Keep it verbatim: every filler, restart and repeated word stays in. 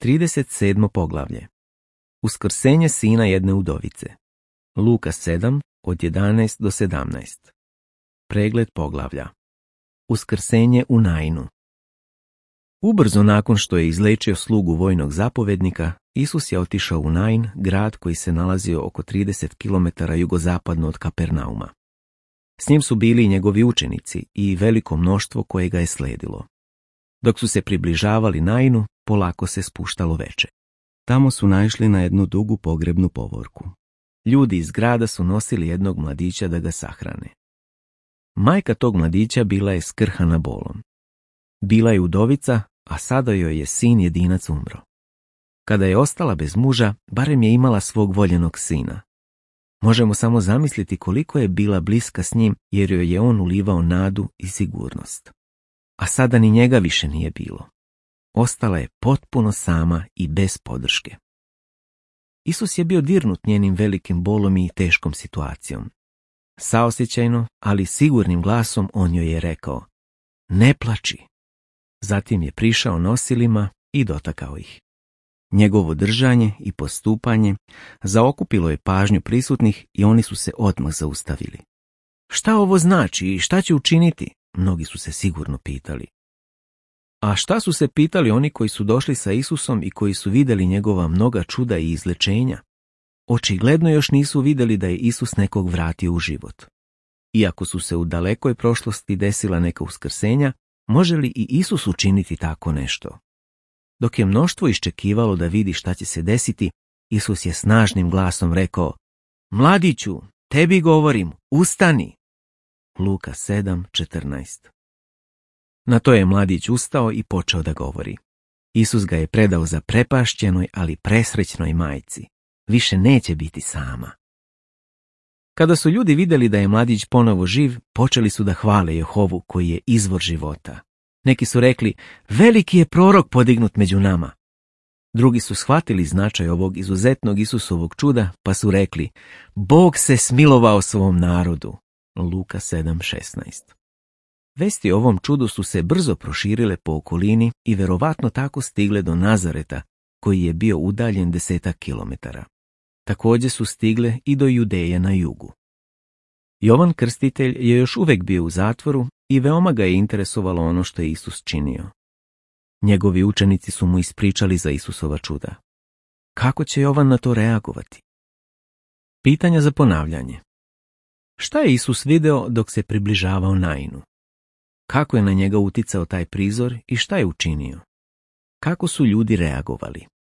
trideset sedmo poglavlje. Uskrsenje sina jedne udovice. Luka sedam, od jedanaest do sedamnaest. Pregled poglavlja. Uskrsenje u Nainu. Ubrzo nakon što je izlečio slugu vojnog zapovednika, Isus je otišao u Nain, grad koji se nalazio oko trideset kilometara jugozapadno od Kapernauma. S njim su bili i njegovi učenici i veliko mnoštvo koje ga je sledilo. Dok su se približavali Nainu, polako se spuštalo veče. Tamo su naišli na jednu dugu pogrebnu povorku. Ljudi iz grada su nosili jednog mladića da ga sahrane. Majka tog mladića bila je skrhana bolom. Bila je udovica, a sada joj je sin jedinac umro. Kada je ostala bez muža, barem je imala svog voljenog sina. Možemo samo zamisliti koliko je bila bliska s njim, jer joj je on ulivao nadu i sigurnost. A sada ni njega više nije bilo. Ostala je potpuno sama i bez podrške. Isus je bio dirnut njenim velikim bolom i teškom situacijom. Saosjećajno, ali sigurnim glasom on joj je rekao: "Ne plači." Zatim je prišao nosilima i dotakao ih. Njegovo držanje i postupanje zaokupilo je pažnju prisutnih i oni su se odmah zaustavili. Šta ovo znači i šta će učiniti? Mnogi su se sigurno pitali. A šta su se pitali oni koji su došli sa Isusom i koji su vidjeli njegova mnoga čuda i izlečenja? Očigledno još nisu vidjeli da je Isus nekog vratio u život. Iako su se u dalekoj prošlosti desila neka uskrsenja, može li i Isus učiniti tako nešto? Dok je mnoštvo iščekivalo da vidi šta će se desiti, Isus je snažnim glasom rekao: "Mladiću, tebi govorim, ustani." Luka sedam, četrnaest. Na to je mladić ustao i počeo da govori. Isus ga je predao zaprepašćenoj, ali presrećnoj majci. Više neće biti sama. Kada su ljudi vidjeli da je mladić ponovo živ, počeli su da hvale Jehovu koji je izvor života. Neki su rekli: "Veliki je prorok podignut među nama." Drugi su shvatili značaj ovog izuzetnog Isusovog čuda, pa su rekli: "Bog se smilovao svom narodu." Luka sedam, šesnaest. Vesti o ovom čudu su se brzo proširile po okolini i verovatno tako stigle do Nazareta, koji je bio udaljen desetak kilometara. Također su stigle i do Judeje na jugu. Jovan Krstitelj je još uvijek bio u zatvoru i veoma ga je interesovalo ono što je Isus činio. Njegovi učenici su mu ispričali za Isusova čuda. Kako će Jovan na to reagovati? Pitanja za ponavljanje. Šta je Isus video dok se približavao Nainu? Kako je na njega uticao taj prizor i šta je učinio? Kako su ljudi reagovali?